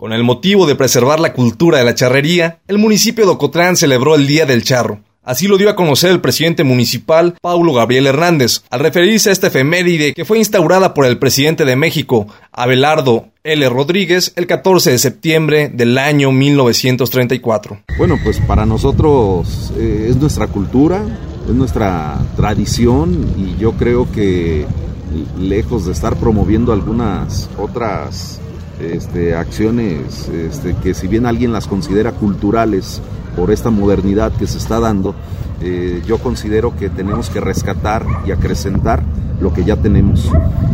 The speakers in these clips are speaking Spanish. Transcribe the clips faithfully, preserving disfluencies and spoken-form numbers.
Con el motivo de preservar la cultura de la charrería, el municipio de Ocotlán celebró el Día del Charro. Así lo dio a conocer el presidente municipal, Paulo Gabriel Hernández, al referirse a esta efeméride que fue instaurada por el presidente de México, Abelardo L. Rodríguez, el catorce de septiembre del año mil novecientos treinta y cuatro. Bueno, pues para nosotros eh, es nuestra cultura, es nuestra tradición, y yo creo que lejos de estar promoviendo algunas otras este, acciones este, que si bien alguien las considera culturales, por esta modernidad que se está dando, eh, yo considero que tenemos que rescatar y acrecentar lo que ya tenemos.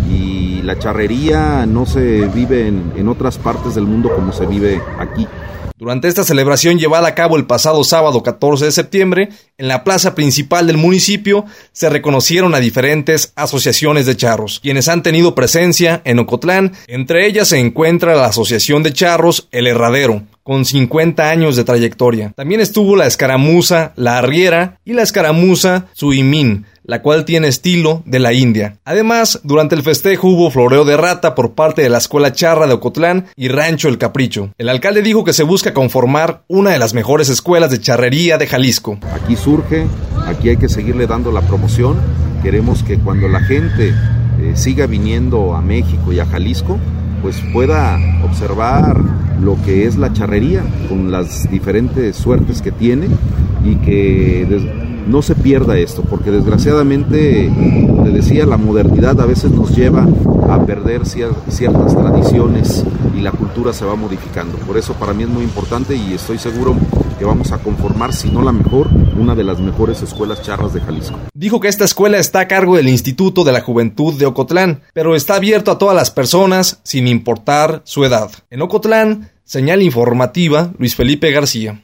Y la charrería no se vive en, en otras partes del mundo como se vive aquí. Durante esta celebración llevada a cabo el pasado sábado catorce de septiembre, en la plaza principal del municipio se reconocieron a diferentes asociaciones de charros, quienes han tenido presencia en Ocotlán. Entre ellas se encuentra la Asociación de Charros El Herradero, con cincuenta años de trayectoria. También estuvo la Escaramuza La Arriera y la Escaramuza Suimín, la cual tiene estilo de la India. Además, durante el festejo hubo floreo de rata por parte de la Escuela Charra de Ocotlán y Rancho El Capricho. El alcalde dijo que se busca conformar una de las mejores escuelas de charrería de Jalisco. Aquí surge, aquí hay que seguirle dando la promoción. Queremos que cuando la gente eh, siga viniendo a México y a Jalisco, pues pueda observar lo que es la charrería con las diferentes suertes que tiene, y que des- no se pierda esto, porque desgraciadamente, como te decía, la modernidad a veces nos lleva a perder cier- ciertas tradiciones y la cultura se va modificando. Por eso para mí es muy importante, y estoy seguro que vamos a conformar, si no la mejor, una de las mejores escuelas charras de Jalisco. Dijo que esta escuela está a cargo del Instituto de la Juventud de Ocotlán, pero está abierto a todas las personas sin importar su edad. En Ocotlán, señal informativa, Luis Felipe García.